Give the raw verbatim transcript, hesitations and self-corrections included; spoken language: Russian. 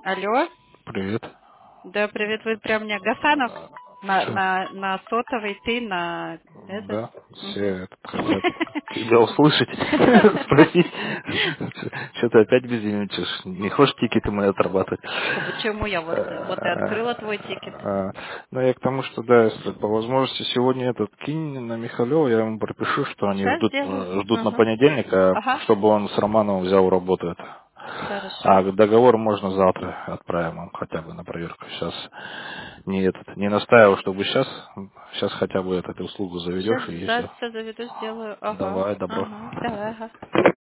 Алло. Привет. Да, привет, вы прям мне Гасанов на, Че? на, на сотовый, ты на этот. Да, все Мгм. это, хотят тебя услышать, спросить, что ты опять бездельничаешь, не хочешь тикеты мои отрабатывать? А почему я вот, вот и открыла твой тикет? А, Ну, я к тому, что, да, если по возможности сегодня этот кинь на Михалева, я ему пропишу, что они Сейчас ждут, сделаю. э, ждут на Угу. понедельник, а Ага. чтобы он с Романовым взял работу это. Хорошо. А договор можно завтра отправим им хотя бы на проверку. Сейчас не этот, не настаивал, чтобы сейчас, сейчас хотя бы этот, эту услугу Сейчас, заведешь и да, все. сейчас заведу, сделаю. Ага. Давай, добро. Ага. Давай, ага.